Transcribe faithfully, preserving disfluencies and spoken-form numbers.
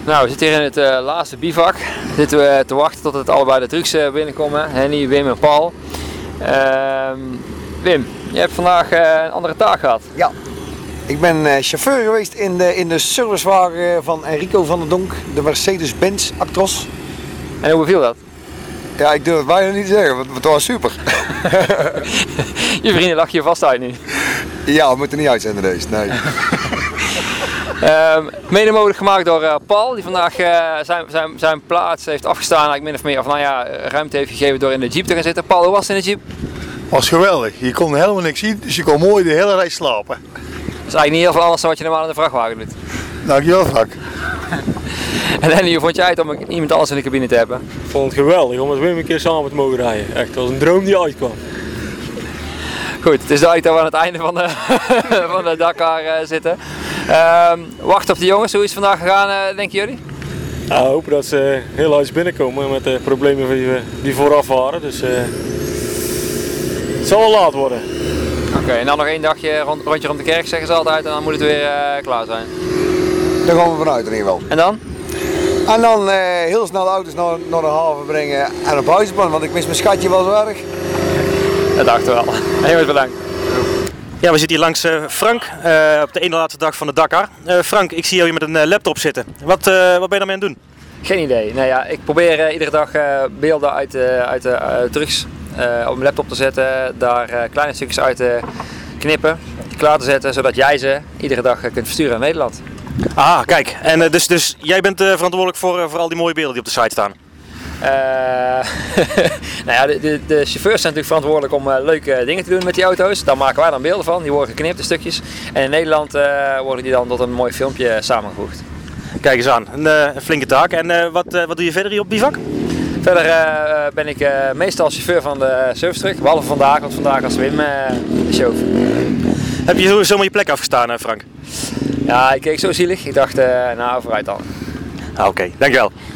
Nou, we zitten hier in het uh, laatste bivak. We zitten uh, te wachten tot het allebei de trucks uh, binnenkomen. Henny, Wim en Paul. Uh, Wim, je hebt vandaag uh, een andere taak gehad. Ja, ik ben uh, chauffeur geweest in de, in de servicewagen van Enrico van der Donk, de Mercedes-Benz Actros. En hoe beviel dat? Ja, ik durf het bijna niet te zeggen, want het was super. Je vrienden lachen je vast uit nu. Ja, we moeten niet uitzenden deze, nee. Uh, mede mogelijk gemaakt door uh, Paul, die vandaag uh, zijn, zijn, zijn plaats heeft afgestaan, eigenlijk min of meer, of nou ja, ruimte heeft gegeven door in de jeep te gaan zitten. Paul, hoe was het in de jeep? Was geweldig. Je kon helemaal niks zien, dus je kon mooi de hele reis slapen. Dat is eigenlijk niet heel veel anders dan wat je normaal in de vrachtwagen doet. Dankjewel, Frank. En Henny, hoe vond jij het om iemand anders in de cabine te hebben? Ik vond het geweldig om met Wim een keer samen te mogen rijden. Echt, het was een droom die uitkwam. Goed, het is duidelijk dat we aan het einde van de, van de Dakar uh, zitten. Uh, wacht op de jongens, hoe is het vandaag gegaan, uh, denken jullie? Ja, we hopen dat ze heel huis binnenkomen met de problemen die, die vooraf waren. Dus uh, het zal wel laat worden. Oké, okay, en dan nog één dagje rond, rondje rond de kerk zeggen ze altijd en dan moet het weer uh, klaar zijn. Daar gaan we vanuit in ieder geval. En dan? En dan uh, heel snel de auto's naar, naar de haven brengen en op huizenplan, want ik mis mijn schatje wel zo erg. Dat dachten we wel. Heel bedankt. Ja, we zitten hier langs uh, Frank uh, op de ene laatste dag van de Dakar. Uh, Frank, ik zie jou hier met een uh, laptop zitten. Wat, uh, wat ben je daarmee aan het doen? Geen idee. Nee, ja, ik probeer uh, iedere dag uh, beelden uit, uh, uit de uh, trucks uh, op mijn laptop te zetten. Daar uh, kleine stukjes uit te knippen, klaar te zetten, zodat jij ze iedere dag uh, kunt versturen naar Nederland. Ah, kijk. En uh, dus, dus jij bent uh, verantwoordelijk voor, uh, voor al die mooie beelden die op de site staan? Uh, nou ja, de, de, de chauffeurs zijn natuurlijk verantwoordelijk om uh, leuke dingen te doen met die auto's. Daar maken wij dan beelden van, die worden geknipt in stukjes. En in Nederland uh, worden die dan tot een mooi filmpje samengevoegd. Kijk eens aan, een, uh, een flinke taak. En uh, wat, uh, wat doe je verder hier op bivak? Verder uh, ben ik uh, meestal chauffeur van de service truck, behalve vandaag, want vandaag was Wim uh, de chauffeur. Heb je zo, zomaar je plek afgestaan, uh, Frank? Ja, ik keek zo zielig. Ik dacht, uh, nou vooruit dan. Ah, Oké, okay. Dankjewel.